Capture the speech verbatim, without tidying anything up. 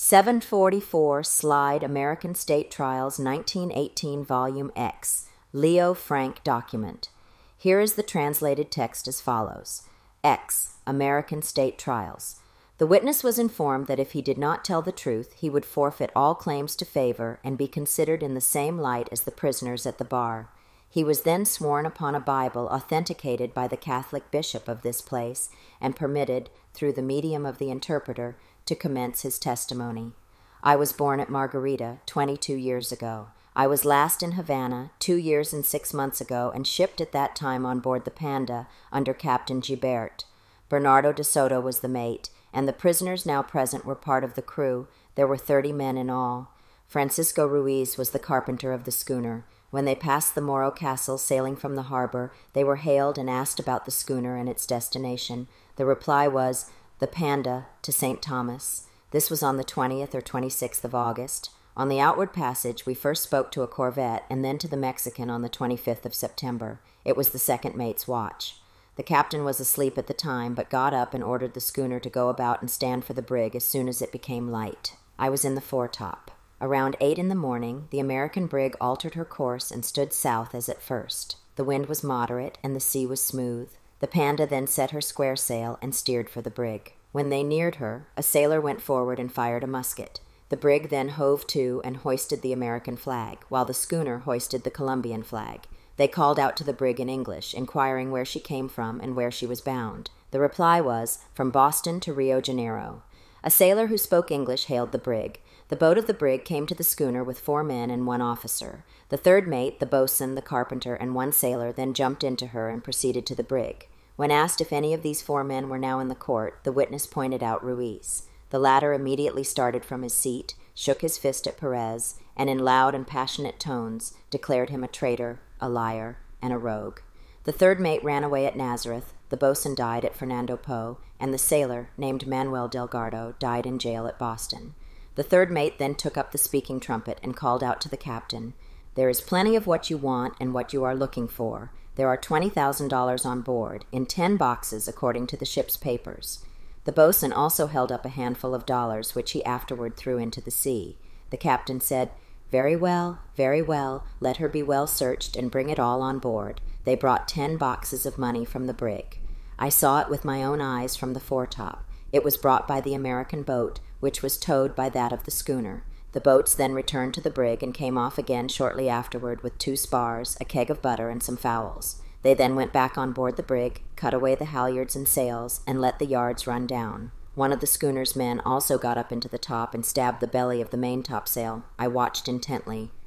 seven forty-four Slide American State Trials nineteen eighteen Volume X, Leo Frank document. Here is the translated text as follows. X, American State Trials. The witness was informed that if he did not tell the truth, he would forfeit all claims to favor and be considered in the same light as the prisoners at the bar. He was then sworn upon a Bible authenticated by the Catholic bishop of this place and permitted, through the medium of the interpreter, to commence his testimony. I was born at Margarita twenty-two years ago. I was last in Havana two years and six months ago and shipped at that time on board the Panda under Captain Gibert. Bernardo de Soto was the mate, and the prisoners now present were part of the crew. There were thirty men in all. Francisco Ruiz was the carpenter of the schooner. When they passed the Moro Castle sailing from the harbor, they were hailed and asked about the schooner and its destination. The reply was, the Panda to Saint Thomas. This was on the twentieth or twenty-sixth of August. On the outward passage, we first spoke to a corvette and then to the Mexican on the twenty-fifth of September. It was the second mate's watch. The captain was asleep at the time, but got up and ordered the schooner to go about and stand for the brig as soon as it became light. I was in the foretop. Around eight in the morning, the American brig altered her course and stood south as at first. The wind was moderate and the sea was smooth. The Panda then set her square sail and steered for the brig. When they neared her, a sailor went forward and fired a musket. The brig then hove to and hoisted the American flag, while the schooner hoisted the Colombian flag. They called out to the brig in English, inquiring where she came from and where she was bound. The reply was, from Boston to Rio Janeiro. A sailor who spoke English hailed the brig. The boat of the brig came to the schooner with four men and one officer. The third mate, the boatswain, the carpenter, and one sailor then jumped into her and proceeded to the brig. When asked if any of these four men were now in the court, the witness pointed out Ruiz. The latter immediately started from his seat, shook his fist at Perez, and in loud and passionate tones declared him a traitor, a liar, and a rogue. The third mate ran away at Nazareth, the boatswain died at Fernando Po, and the sailor, named Manuel Delgado, died in jail at Boston. The third mate then took up the speaking trumpet and called out to the captain, "There is plenty of what you want and what you are looking for. There are twenty thousand dollars on board, in ten boxes according to the ship's papers." The boatswain also held up a handful of dollars, which he afterward threw into the sea. The captain said, "Very well, very well, let her be well searched and bring it all on board." They brought ten boxes of money from the brig. I saw it with my own eyes from the foretop. It was brought by the American boat, which was towed by that of the schooner. The boats then returned to the brig and came off again shortly afterward with two spars, a keg of butter, and some fowls. They then went back on board the brig, cut away the halyards and sails, and let the yards run down. One of the schooner's men also got up into the top and stabbed the belly of the main topsail. I watched intently.